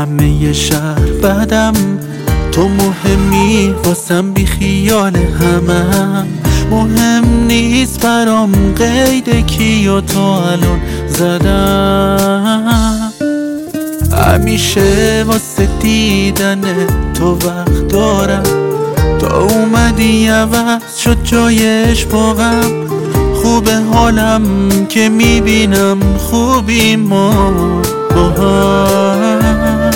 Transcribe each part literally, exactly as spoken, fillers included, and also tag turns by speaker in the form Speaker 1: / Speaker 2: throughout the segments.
Speaker 1: همه شهر بعدم تو مهمی واسم، بی خیال همم مهم نیست برام قید کیو تو الان زدم. همیشه واسه دیدن تو وقت دارم، تا اومدی عوض شد جایش با غم. خوبه حالم که میبینم خوبی ما با هم.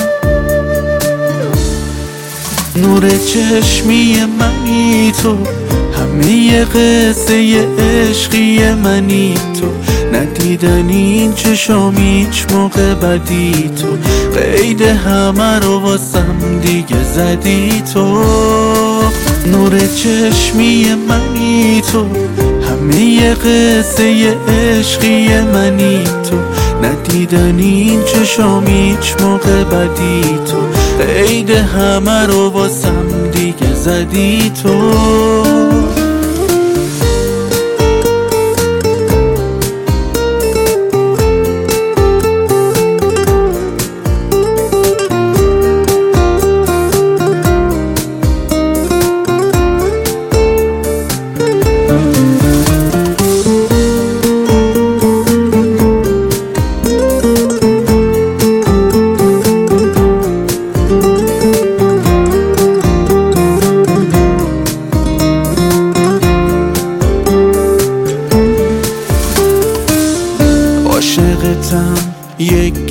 Speaker 1: نور چشمی منی تو، همه قصه عشقی منی تو. ندیدن این چشام هیچ موقع بدی تو. قید همه رو واسم دیگه زدی تو. نور چشمی منی تو، همه قصه عشقی منی تو. ندیدن این چشام هیچ موقع بدی تو. قید همه رو واسم دیگه زدی تو. عاشقتم یک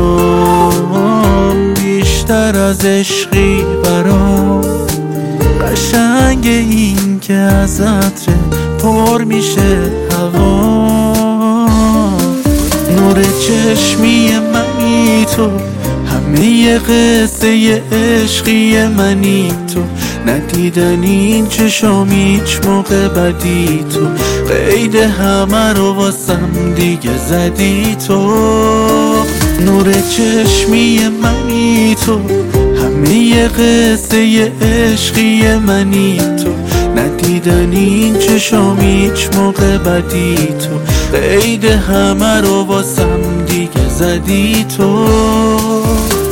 Speaker 1: کلام بیشتر از عشقی برام. قشنگ این که از عطر پر میشه هوا. نور چشمی منی تو، همه قصه عشقی منی تو. ندیدن این چشام هیچ موقع بدی تو. قید همه رو واسم دیگه زدی تو. نور چشمی منی تو، همه قصه عشقی منی تو. ندیدن این چشام هیچ موقع بدی تو. قید همه رو واسم دیگه زدی تو.